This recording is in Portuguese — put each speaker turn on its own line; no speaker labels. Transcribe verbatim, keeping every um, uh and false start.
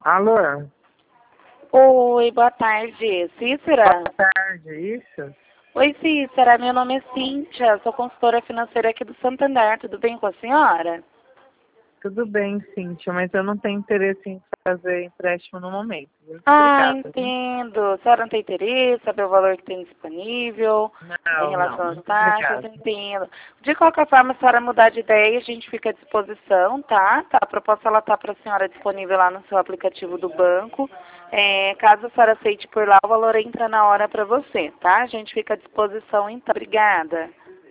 Alô?
Oi, boa tarde. Cícera?
Boa tarde, isso?
Oi, Cícera. Meu nome é Cíntia, sou consultora financeira aqui do Santander. Tudo bem com a senhora?
Tudo bem, Cíntia, mas eu não tenho interesse em fazer empréstimo no momento. Muito
Ah,
obrigada.
entendo. A senhora não tem interesse, saber o valor que tem disponível em
Não, não,
relação às
muito
taxas?
obrigada.
Entendo. De qualquer forma, a senhora mudar de ideia, a gente fica à disposição, tá? Tá, a proposta ela tá para a senhora disponível lá no seu aplicativo do banco. É, caso a senhora aceite por lá, o valor entra na hora para você, tá? A gente fica à disposição, então. Obrigada.